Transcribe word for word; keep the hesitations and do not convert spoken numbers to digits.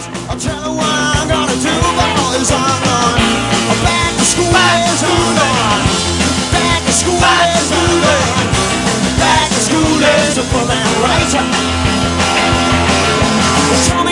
I'll tell you what I'm gonna do, boys. I'm going back to school days, I'm going back to school days, I'm going back to school days to put that right.